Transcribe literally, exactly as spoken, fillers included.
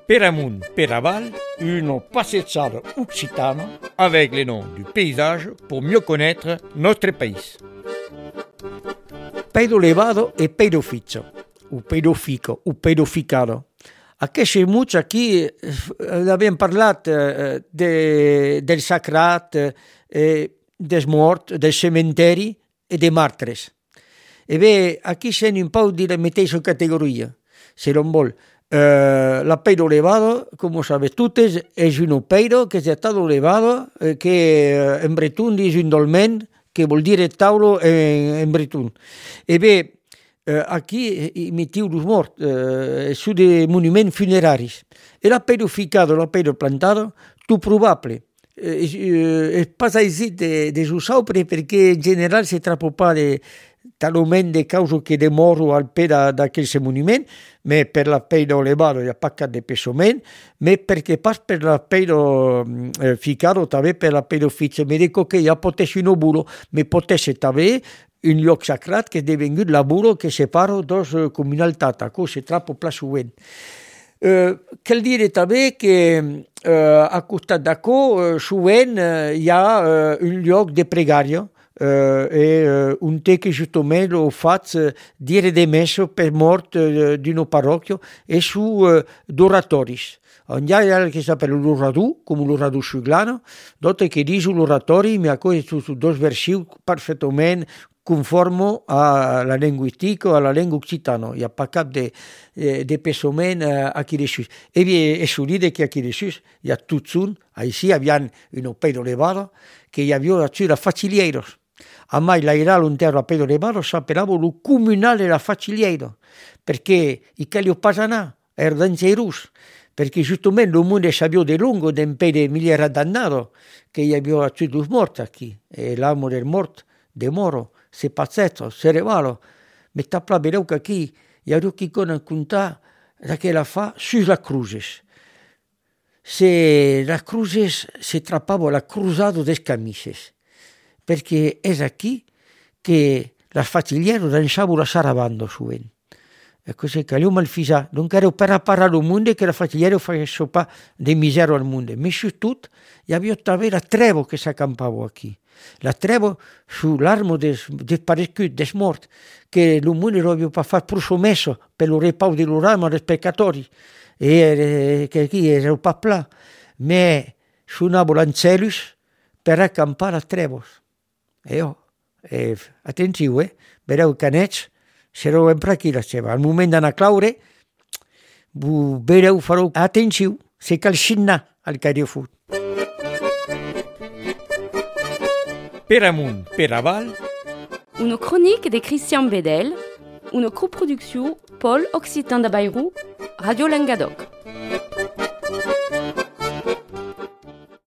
Per amunt, per aval, une passeggiata occitane avec les noms du paysage pour mieux connaître notre pays. Pedo levado e pedo ficcio, o pedo fico, o pedo ficado. Aquests muts aquí eh, havien parlat eh, de, del sacrat, eh, dels morts, del cementeri e de martres. E bé, aquí c'è un po' di la mateixa categoria, se non vol. Uh, la peiro levado, como sabes tutes, és un peiro que ha estado levado, eh, que en bretún és un dolmen, que vol dir taulo en, en bretún. E bé, uh, aquí imitiu los morts, uh, su de monuments funeraris. E la peiro ficado, la peiro plantado, tu probable. És uh, pas aisit de, de usar perquè en general se trappa pas de talment de causa che demoro al pe d'aquest monument, ma per la peiro levado hi ha pas cap de pesament, ma perquè pas per la peiro eh, ficado, també per la peiro ficcio. Mi dico che ja pot ser un bulo, ma pot ser també un lloc sacrat que és devengut la bulo que separa dos eh, comunalitats, que se trappa pla sovint. Uh, cal dire també que uh, a costat d'aquò uh, sovint uh, hi ha uh, un lloc de pregària uh, e uh, un té que justament ho faig uh, dire de messo per mort uh, d'una parròquia e su uh, d'oratoris. On hi ha el que s'appelle l'orador, com l'orador xuglano, d'autre que dius l'oratori, mi accordo su, su dos versius perfectament conforme a la linguistica o a la lingua occitana. Il n'y a pas cap de, de, de pesament aquí dessus. Et bien, és solide que aquí dessus hi ha tot un, així hi havia un pedo elevado, que hi havia dessus la facilieros. A mai l'airal on terra pedo elevado s'appellava lo comunale la faciliero, perché i che li pas anar, er dangerous, perché giustament lo mondo sabia de lungo d'un pe de miliera d'annato che hi havia dessus los morts aquí, e l'amo del mort de moro, se pazzetto, se revalo, mi tapla vedeu que aquí hi ha qui conen contar que la fa sus la cruces. Se la cruces se trappava la cruzado des camises, perché és aquí che la faciliero dansava la sarabando sovint. E così che io malfisa, non ero per apparare al mondo che la faciliero facesse pas de misero al mondo, ma su tutto hi havia també la trevo che s'accampava aquí. La trevo sull'armo des, des parescut, des morts, che l'uomo non aveva pas fatto promesso per il repau di l'urama dei peccatori, e che qui era pas pla, ma suonavo l'ancelus per accampare a trevo. E io, e, attenzione, eh, vedeu canets, serò sempre aquí la seva. Al moment d'anar a claure, vedeu, fareu atenció, se cal xinnar al cario fut. Per amunt, per aval. Une chronique de Christian Bedel, une coproduction Pôle Occitan de Bayrou, Radio Languedoc.